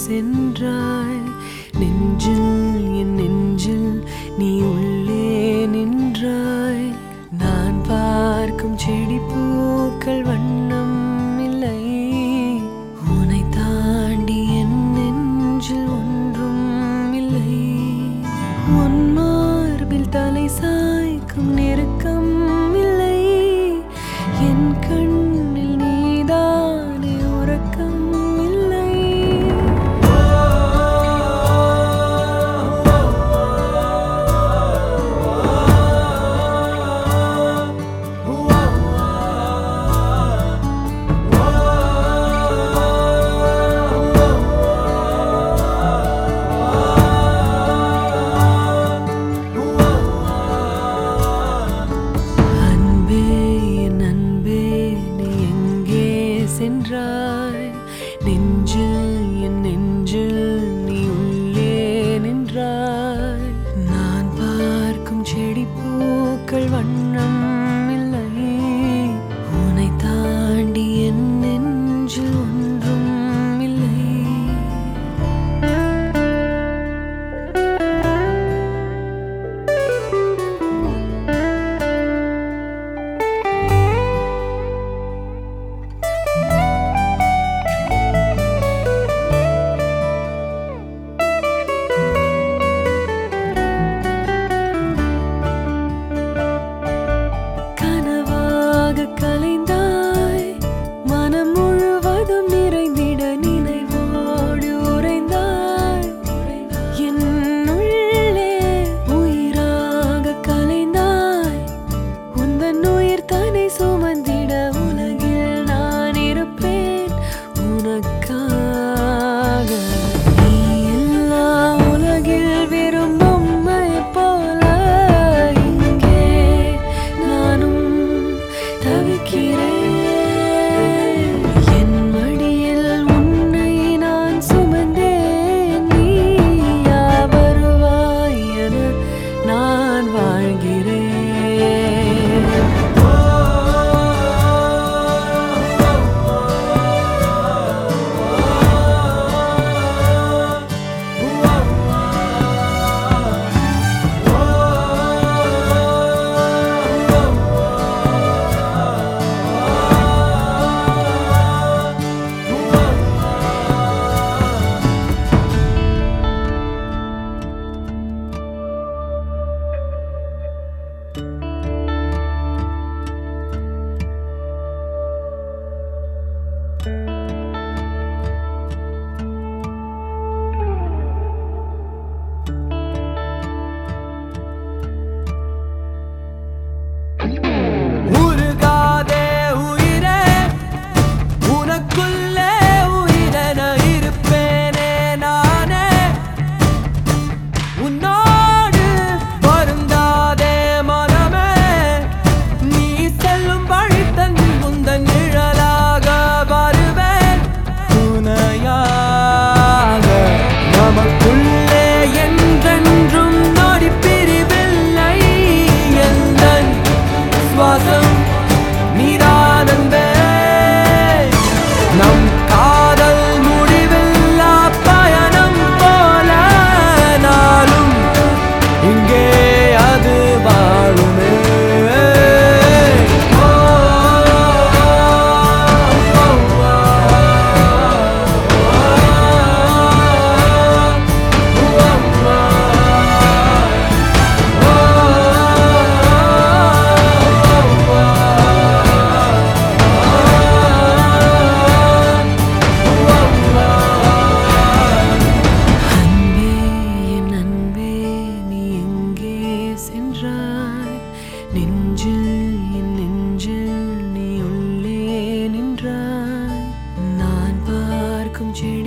சென்றாய் நெஞ்சில் என் நெஞ்சில் நீ உள்ளே நின்றாய் நான் பார்க்கும் செடி பூக்கள் வண்ணம் இல்லை உன்னை தாண்டி என் நெஞ்சில் ஒன்றும் இல்லை உன் மார்பில் தலை சாய்க்கும் நெருக்கம் இல்லை என் கண்ணில் நீதானே உறக்கம் சென்றாய் நெஞ்சில் என் நெஞ்சில் நீ உள்ளே நின்றாய் நான் பார்க்கும் செடி பூக்கள் வண்ணம் இல்லை உன்னை தாண்டி என் நெஞ்சில் ஒன்றும் இல்லை கலைந்தாய் மனம் முழுவதும் நிறைந்திட நினைவோடு உறைந்தாய் என் உள்ளே உயிராக கலைந்தாய் உந்தன் உயிர் தன்னை சுமந்திட உலகில் நான் இருப்பேன் உனக்காக நீ எல்லா உலகில் வெறும் பொம்மை போல இங்கே நானும் என் மடியில் உன்னை நான் சுமந்தேன் நீயா வருவாய் என நான் வாழ்கிறேன் நெஞ்சில் என் நெஞ்சில் நீ உள்ளே நின்றாய் நான் பார்க்கும்